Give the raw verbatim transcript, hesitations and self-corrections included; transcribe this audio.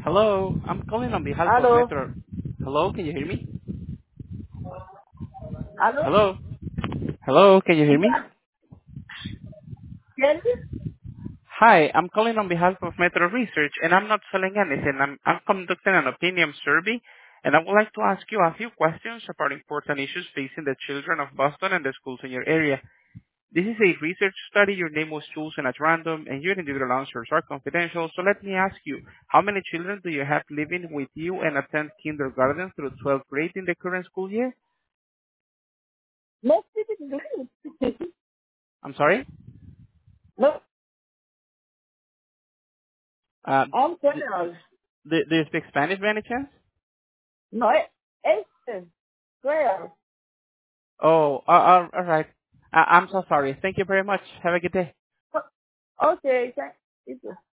Hello, I'm calling on behalf of Aló, Metro. Hello, can you hear me? aló, Hello? Hello, can you hear me? ya, ¿quién? Hi, I'm calling on behalf of Metro Research, and I'm not selling anything. I'm, I'm conducting an opinion survey, and I would like to ask you a few questions about important issues facing the children of Boston and the schools in your area. This is a research study. Your name was chosen at random, and your individual answers are confidential. So let me ask you, how many children do you have living with you and attend kindergarten through twelfth grade in the current school year? No speak English. I'm sorry? No, Uh, I'm d- twelve. do, do you speak Spanish by any chance? No, este, twelve. Oh, uh, uh, all right. I, I'm so sorry. Thank you very much. Have a good day. Okay, thank you.